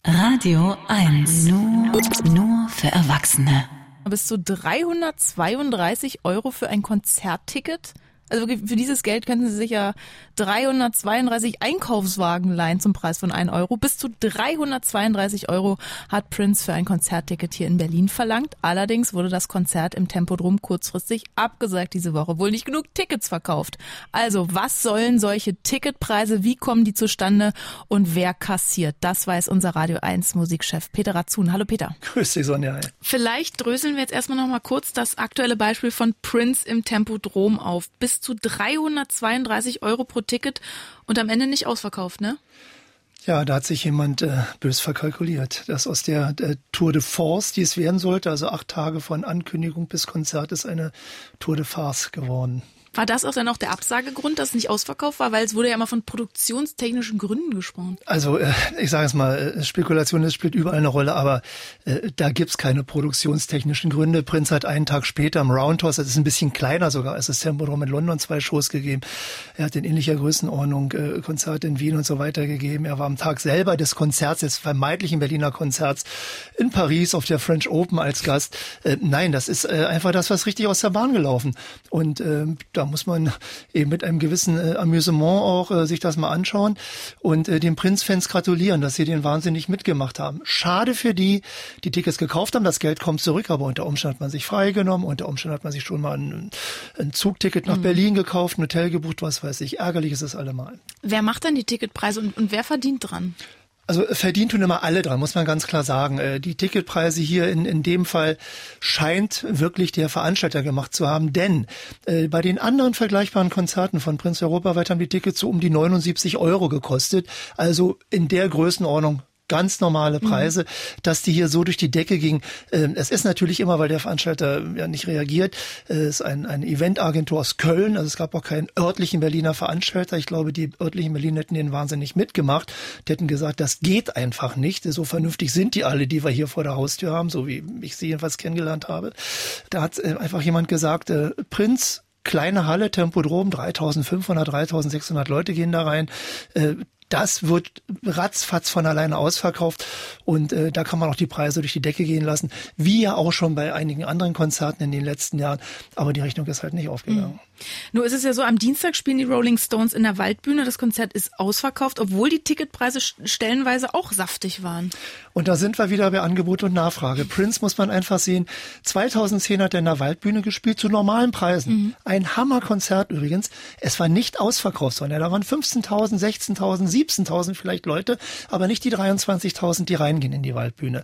Radio 1. Nur für Erwachsene. Bis zu 332 € für ein Konzertticket? Also für dieses Geld könnten Sie sich ja 332 Einkaufswagen leihen zum Preis von 1 €. Bis zu 332 € hat Prince für ein Konzertticket hier in Berlin verlangt. Allerdings wurde das Konzert im Tempodrom kurzfristig abgesagt diese Woche. Wohl nicht genug Tickets verkauft. Also was sollen solche Ticketpreise? Wie kommen die zustande? Und wer kassiert? Das weiß unser Radio 1 Musikchef Peter Ratzun. Hallo Peter. Grüß dich, Sonja. Vielleicht dröseln wir jetzt erstmal noch mal kurz das aktuelle Beispiel von Prince im Tempodrom auf. Bis zu 332 € pro Ticket und am Ende nicht ausverkauft, ne? Ja, da hat sich jemand bös verkalkuliert. Das aus der Tour de Force, die es werden sollte, also 8 Tage von Ankündigung bis Konzert, ist eine Tour de Farce geworden. War das auch dann auch der Absagegrund, dass es nicht ausverkauft war? Weil es wurde ja immer von produktionstechnischen Gründen gesprochen. Also ich sage es mal, Spekulation, das spielt überall eine Rolle, aber da gibt's keine produktionstechnischen Gründe. Prince hat einen Tag später im Roundhouse, das ist ein bisschen kleiner sogar als das Tempodrom in London, 2 Shows gegeben. Er hat in ähnlicher Größenordnung Konzerte in Wien und so weiter gegeben. Er war am Tag selber des Konzerts, des vermeintlichen Berliner Konzerts in Paris auf der French Open als Gast. Nein, das ist einfach das, was richtig aus der Bahn gelaufen. Und da muss man eben mit einem gewissen Amüsement auch sich das mal anschauen und den Prince-Fans gratulieren, dass sie den wahnsinnig mitgemacht haben. Schade für die Tickets gekauft haben. Das Geld kommt zurück, aber unter Umständen hat man sich freigenommen. Unter Umständen hat man sich schon mal ein Zugticket nach Berlin gekauft, ein Hotel gebucht, was weiß ich. Ärgerlich ist es allemal. Wer macht dann die Ticketpreise und wer verdient dran? Also verdient tun immer alle dran, muss man ganz klar sagen. Die Ticketpreise hier in dem Fall scheint wirklich der Veranstalter gemacht zu haben, denn bei den anderen vergleichbaren Konzerten von Prince europaweit haben die Tickets so um die 79 € gekostet. Also in der Größenordnung ganz normale Preise, dass die hier so durch die Decke ging. Es ist natürlich immer, weil der Veranstalter ja nicht reagiert, es ist eine Eventagentur aus Köln, also es gab auch keinen örtlichen Berliner Veranstalter. Ich glaube, die örtlichen Berliner hätten den wahnsinnig mitgemacht. Die hätten gesagt, das geht einfach nicht. So vernünftig sind die alle, die wir hier vor der Haustür haben, so wie ich sie jedenfalls kennengelernt habe. Da hat einfach jemand gesagt, Prince, kleine Halle, Tempodrom, 3.500, 3.600 Leute gehen da rein. Das wird ratzfatz von alleine ausverkauft und da kann man auch die Preise durch die Decke gehen lassen, wie ja auch schon bei einigen anderen Konzerten in den letzten Jahren, aber die Rechnung ist halt nicht aufgegangen. Nur ist es ja so, am Dienstag spielen die Rolling Stones in der Waldbühne, das Konzert ist ausverkauft, obwohl die Ticketpreise stellenweise auch saftig waren. Und da sind wir wieder bei Angebot und Nachfrage. Prince muss man einfach sehen, 2010 hat er in der Waldbühne gespielt zu normalen Preisen. Ein Hammerkonzert übrigens, es war nicht ausverkauft, sondern da waren 15.000, 16.000, 17.000 vielleicht Leute, aber nicht die 23.000, die reingehen in die Waldbühne.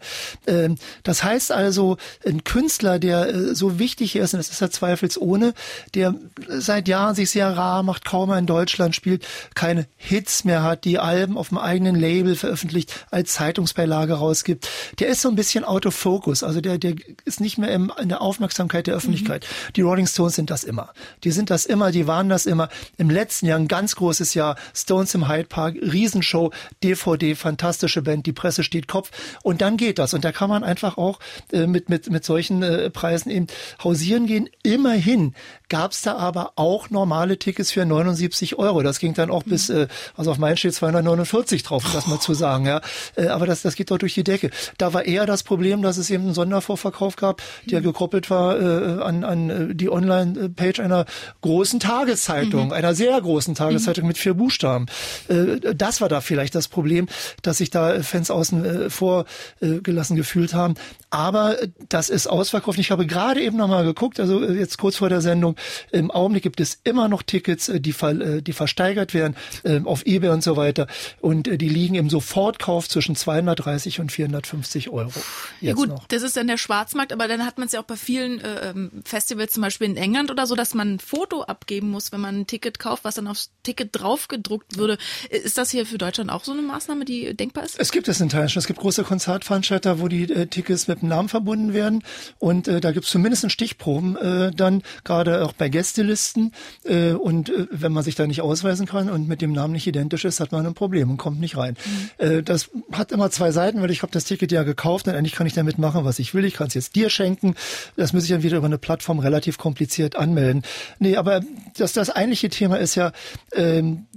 Das heißt also, ein Künstler, der so wichtig ist, und das ist ja zweifelsohne, der seit Jahren sich sehr rar macht, kaum mehr in Deutschland spielt, keine Hits mehr hat, die Alben auf dem eigenen Label veröffentlicht, als Zeitungsbeilage rausgibt. Der ist so ein bisschen out of focus, also der ist nicht mehr in der Aufmerksamkeit der Öffentlichkeit. Die Rolling Stones sind das immer. Die sind das immer, die waren das immer. Im letzten Jahr ein ganz großes Jahr, Stones im Hyde Park, Riesenshow, DVD, fantastische Band, die Presse steht Kopf und dann geht das. Und da kann man einfach auch mit solchen Preisen eben hausieren gehen. Immerhin gab es da aber auch normale Tickets für 79 €. Das ging dann auch bis, also auf meinen steht 249 drauf, um das mal zu sagen. Ja. Aber das geht doch durch die Decke. Da war eher das Problem, dass es eben einen Sondervorverkauf gab, der gekoppelt war an die Online-Page einer großen Tageszeitung, einer sehr großen Tageszeitung mit 4 Buchstaben. Das war da vielleicht das Problem, dass sich da Fans außen vor gelassen gefühlt haben. Aber das ist ausverkauft. Ich habe gerade eben nochmal geguckt, also jetzt kurz vor der Sendung, im Augenblick gibt es immer noch Tickets, die versteigert werden auf eBay und so weiter. Und die liegen im Sofortkauf zwischen 230 und 450 €. Ja gut, noch. Das ist dann der Schwarzmarkt, aber dann hat man es ja auch bei vielen Festivals, zum Beispiel in England oder so, dass man ein Foto abgeben muss, wenn man ein Ticket kauft, was dann aufs Ticket draufgedruckt würde. Ist das hier für Deutschland auch so eine Maßnahme, die denkbar ist? Es gibt es in Teilen schon. Es gibt große Konzertveranstalter, wo die Tickets mit dem Namen verbunden werden. Und da gibt es zumindest Stichproben dann, gerade auch bei Gästelisten. Und wenn man sich da nicht ausweisen kann und mit dem Namen nicht identisch ist, hat man ein Problem und kommt nicht rein. Das hat immer 2 Seiten, weil ich habe das Ticket ja gekauft und eigentlich kann ich damit machen, was ich will. Ich kann es jetzt dir schenken. Das muss ich dann wieder über eine Plattform relativ kompliziert anmelden. Nee, aber das eigentliche Thema ist ja,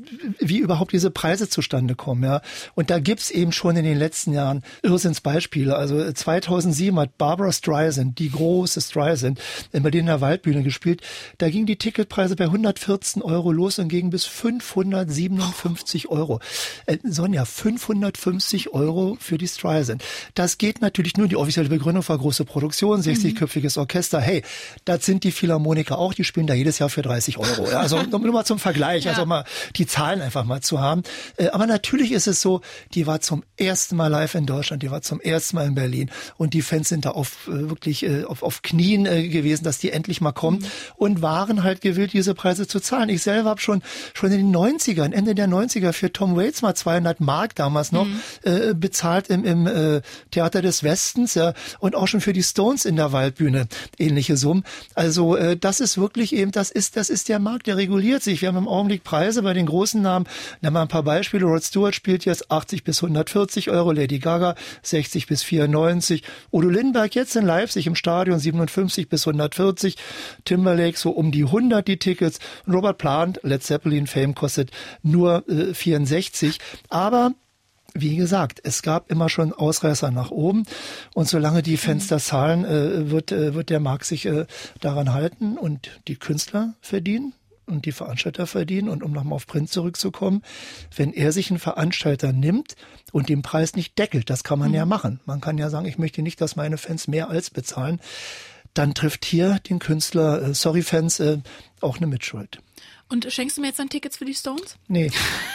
wie überhaupt diese Preise zustande kommen. Ja. Und da gibt's eben schon in den letzten Jahren Irrsinnsbeispiele. Also 2007 hat Barbra Streisand, die große Streisand, in Berliner Waldbühne gespielt. Da gingen die Ticketpreise bei 114 € los und gingen bis 557 €. Sonja, 550 € für die Streisand. Das geht natürlich nur, die offizielle Begründung war große Produktion, 60-köpfiges Orchester. Hey, das sind die Philharmoniker auch, die spielen da jedes Jahr für 30 €. Ja. Also nur mal zum Vergleich, also mal die Zahlen einfach mal zu haben. Aber natürlich ist es so, die war zum ersten Mal live in Deutschland, die war zum ersten Mal in Berlin und die Fans sind da wirklich auf Knien gewesen, dass die endlich mal kommen und waren halt gewillt, diese Preise zu zahlen. Ich selber habe schon in den 90ern, Ende der 90er für Tom Waits mal 200 Mark damals noch bezahlt im Theater des Westens, ja, und auch schon für die Stones in der Waldbühne ähnliche Summen. Also das ist wirklich eben, das ist der Markt, der reguliert sich. Wir haben im Augenblick Preise bei den großen Namen. Nehmen wir ein paar Beispiele. Rod Stewart spielt jetzt 80 bis 140 €, Lady Gaga 60 bis 94, Udo Lindenberg jetzt in Leipzig im Stadion 57 bis 140, Timberlake so um die 100 die Tickets, und Robert Plant, Led Zeppelin Fame kostet nur 64, aber wie gesagt, es gab immer schon Ausreißer nach oben und solange die Fenster zahlen, wird der Markt sich daran halten und die Künstler verdienen und die Veranstalter verdienen. Und um nochmal auf Prince zurückzukommen, wenn er sich einen Veranstalter nimmt und den Preis nicht deckelt, das kann man ja machen. Man kann ja sagen, ich möchte nicht, dass meine Fans mehr als bezahlen. Dann trifft hier den Künstler, Fans, auch eine Mitschuld. Und schenkst du mir jetzt dann Tickets für die Stones? Nee.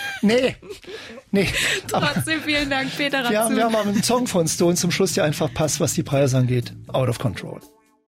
Trotzdem vielen Dank, Peter Ratzun. Wir haben aber einen Song von Stones zum Schluss, der einfach passt, was die Preise angeht. Out of Control.